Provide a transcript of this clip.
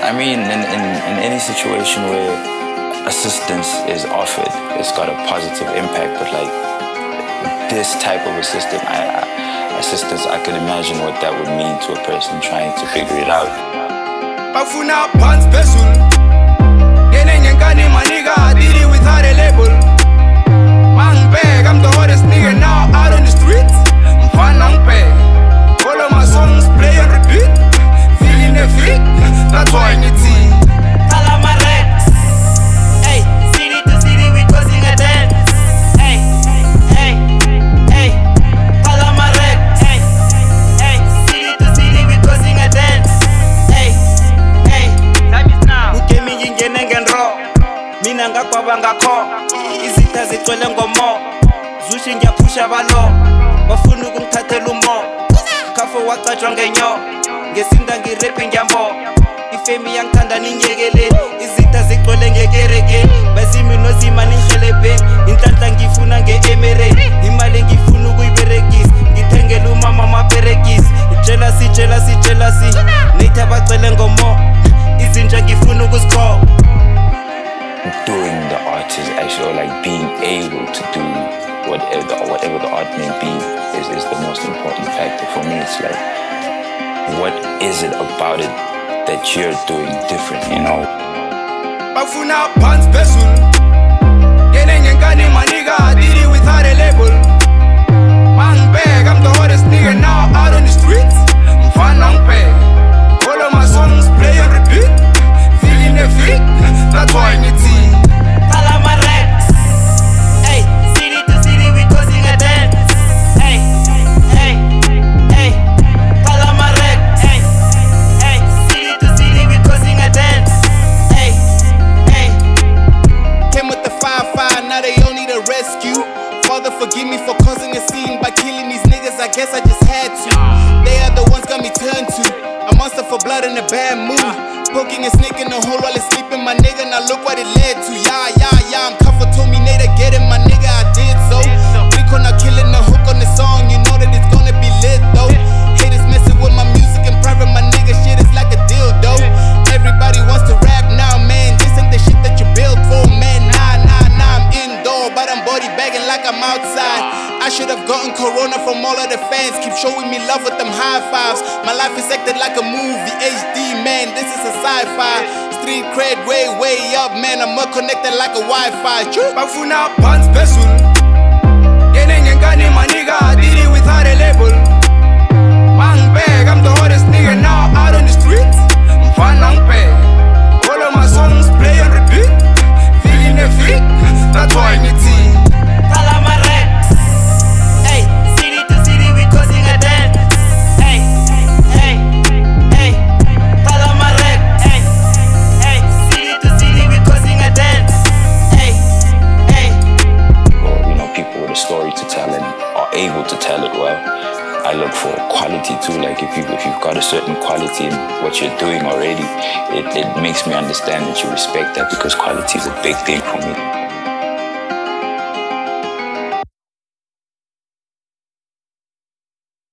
I mean, in any situation where assistance is offered, it's got a positive impact. But like this type of assistance, I could imagine what that would mean to a person trying to figure it out. Bafuna pants pesul, getting and gunning my nigga, I did it without a label. Man bag, I'm the hottest nigga now out on the streets. I'm fun, I'm bag. All of my songs play and repeat. Feeling the freak, that's why I need tea. City to city, we causing a dance. City to city, we causing a dance. Time is now. Ukemi ngingene ngenro, mina ngakwaba ngakho. Izitha zigcwele ngomo, zushi ngiyaphusha balo. Bafuna ukungithathela umo, khafo waqatshwa ngenyo. Ngesinda ngiraphe ngiyambo, ifemi yangithanda ninyekeleni. Izitha zigcwele ngekereke, bazimi nozima ninhlelebhe. Inhlanhla ngifuna nge-emirate, imali ngifuna ukuyiberegisa. Ngithengele umama amaperegisi, jealousy nithi abacele ngomo, izinja ngifuna ukuzikho. Doing the art is actually like being able to do whatever the art may be is the most important factor for me. It's like, what is it about it that you're doing different, you know? Bafuna pants pesul, getting and gunning my nigga, I did it without a label. Man bag, I'm the hottest nigga now out on the streets. I'm fun, I'm bag. All of my songs play and repeat. Feeling the freak, that's why I need tea. City to city, we causing a dance. City to city, we causing a dance. Came with the 5-5, now they all need a rescue. Father, forgive me for causing a scene by killing these niggas, I guess I just had to. They are the ones got me turned to a monster for blood in a bad mood. Poking a snake in the hole while it's sleeping, my nigga, now look what it led to. Yeah, I'm comfort, told me Nate, get it, my nigga, I did so. Click on not killing the hook on the song, you know that it's gonna be lit though. Haters messing with my music in private, my nigga, shit is like a dildo. Everybody wants to rap now, man, this ain't the shit that you built for, man. Nah, I'm indoor, but I'm body bagging like I'm outside. I should have gotten corona from all of the fans. Keep showing me love with them high fives. My life is acted like a movie, HD, man, this is a sci-fi. Street cred way up, man, I'm more connected like a Wi-Fi. Bafuna pants pesul, getting and gunning my nigga, I did it without a label. Man bag, I'm the hottest nigga now out on the streets. I'm fun, I'm bag. All of my songs play and repeat. Feeling the freak, that's why I need tea. City to city, we causing a dance. City to city, we causing a dance. Or, you know, people with a story to tell and are able to tell it well. I look for quality too. Like if you've got a certain quality in what you're doing already, it makes me understand that you respect that, because quality is a big thing for me.